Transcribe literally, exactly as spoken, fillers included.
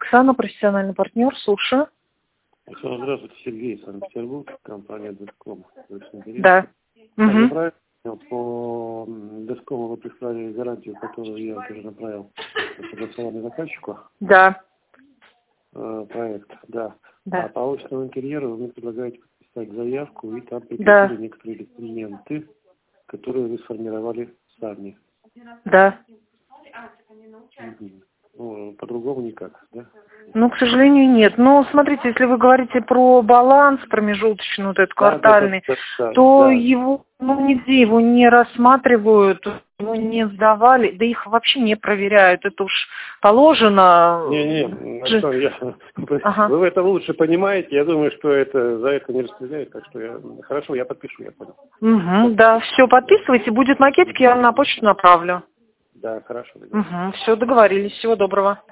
Оксана, профессиональный партнер, слушаю. Оксана, здравствуйте, Сергей, Санкт-Петербург, компания Деском. Да. Угу. Правильно, по Дескому вы прислали гарантию, которую я уже направил согласованию заказчику. Да. Э, проект, да. Да. А по офисному интерьеру вы мне предлагаете подписать заявку и там прикрепили Да. некоторые документы, которые вы сформировали сами. Да. Угу. Ну, по-другому никак, да? Ну, к сожалению, нет. Но смотрите, если вы говорите про баланс промежуточный, вот этот квартальный, да, да, да, да, то да. его, ну, нигде его не рассматривают, его не сдавали, да их вообще не проверяют. Это уж положено. Не-не, Оксана, я... Ага. вы это лучше понимаете. Я думаю, что это за это не расстреляют, так что я... Хорошо, я подпишу, я понял. Угу, да, все, подписывайте, будет макетик, я вам на почту направлю. Да, хорошо. Угу, все, договорились, всего доброго.